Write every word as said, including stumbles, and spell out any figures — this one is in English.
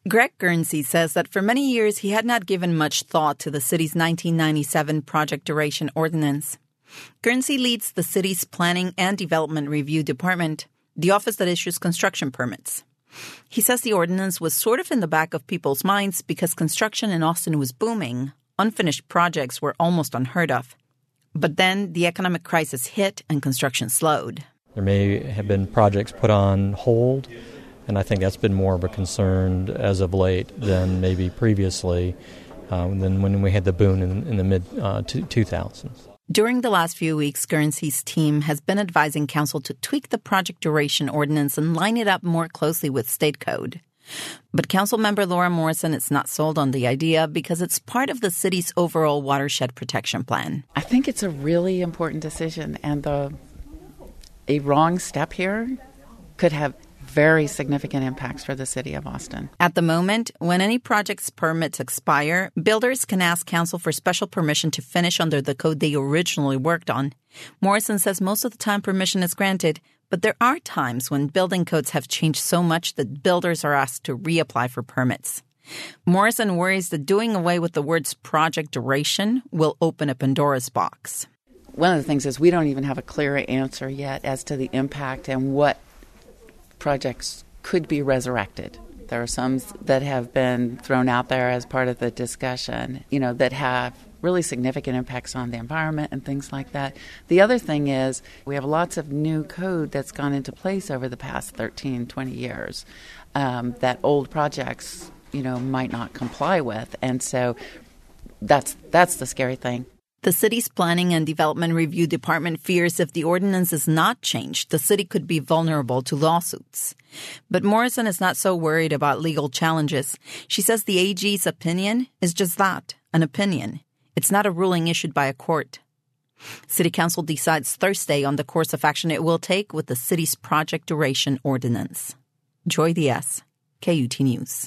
Greg Guernsey says that for many years he had not given much thought to the city's nineteen ninety-seven Project Duration Ordinance. Guernsey leads the city's Planning and Development Review Department, the office that issues construction permits. He says the ordinance was sort of in the back of people's minds because construction in Austin was booming. Unfinished projects were almost unheard of. But then the economic crisis hit and construction slowed. There may have been projects put on hold, and I think that's been more of a concern as of late than maybe previously, um, than when we had the boom in, in the mid uh, two thousands. During the last few weeks, Guernsey's team has been advising council to tweak the project duration ordinance and line it up more closely with state code. But council member Laura Morrison is not sold on the idea because it's part of the city's overall watershed protection plan. I think it's a really important decision, and the a wrong step here could have very significant impacts for the city of Austin. At the moment, when any project's permits expire, builders can ask council for special permission to finish under the code they originally worked on. Morrison says most of the time permission is granted, but there are times when building codes have changed so much that builders are asked to reapply for permits. Morrison worries that doing away with the words project duration will open a Pandora's box. One of the things is we don't even have a clear answer yet as to the impact and what projects could be resurrected. There are some that have been thrown out there as part of the discussion, you know, that have really significant impacts on the environment and things like that. The other thing is we have lots of new code that's gone into place over the past thirteen, twenty years um, that old projects, you know, might not comply with. And so that's that's the scary thing. The city's Planning and Development Review Department fears if the ordinance is not changed, the city could be vulnerable to lawsuits. But Morrison is not so worried about legal challenges. She says the A G's opinion is just that, an opinion. It's not a ruling issued by a court. City Council decides Thursday on the course of action it will take with the city's project duration ordinance. Joy Diaz, K U T News.